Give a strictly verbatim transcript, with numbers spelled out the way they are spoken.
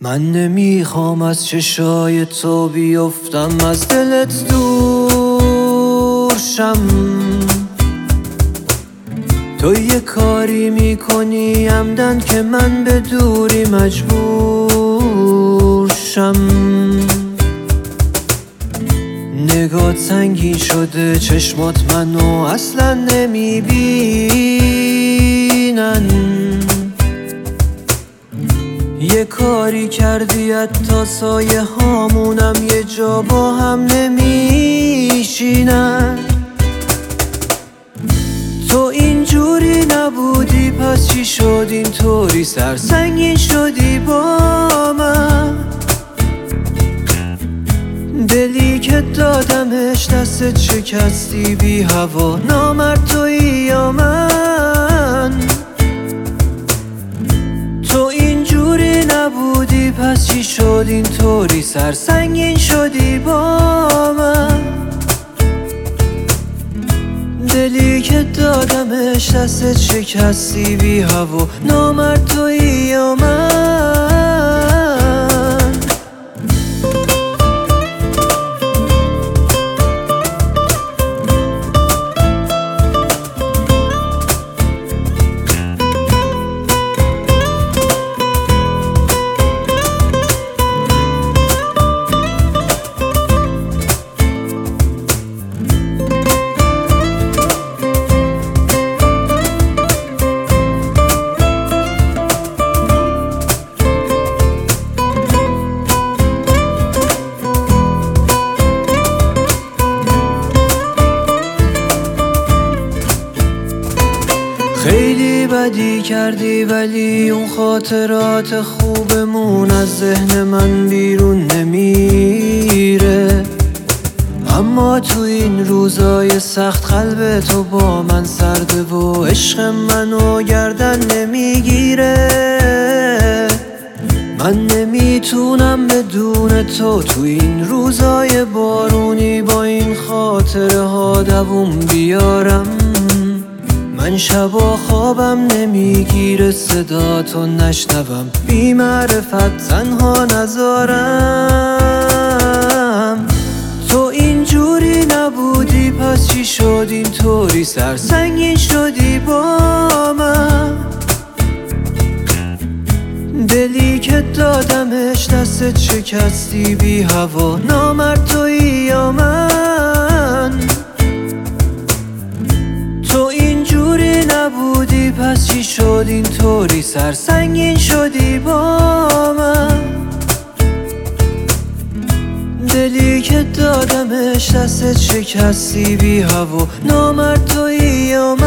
من نمیخوام از چشای تو بیفتم، از دلت دور شم. تو یه کاری میکنی عمدن که من به دوری مجبور شم. نگات سنگین شده، چشمات منو اصلا نمیبینن. یه کاری کردی حتی سایه هامونم یه جا با هم نمیشینن. تو اینجوری نبودی پس چی شد اینطوری سرسنگین شدی با من؟ دلی که دادمش دستت شکستی بی هوا، نامرد تویی یا من؟ تو اینجوری نبودی پس چی شد اینطوری سرسنگین شدی با من؟ دلی که دادمش دستت شکستی بی هوا، نامرد تویی یا من؟ خیلی بدی کردی ولی اون خاطرات خوبمون از ذهن من بیرون نمیره. اما تو این روزای سخت قلب تو با من سرده و عشق منو گردن نمیگیره. من نمیتونم بدون تو تو این روزای بارونی با این خاطره ها دووم بیارم. من شبا خوابم نمیگیره صداتو نشنوم، بی معرفت تنها نذارم. تو اینجوری نبودی پس چی شد اینطوری سرسنگین شدی با من؟ دلی که دادمش دستت شکستی بی هوا، نامرد تویی یا من؟ تو اینجوری نبودی پس چی شد اینطوری سرسنگین شدی با من؟ دلی که دادمش دستت شکستی بی هوا، نامرد تویی یا من؟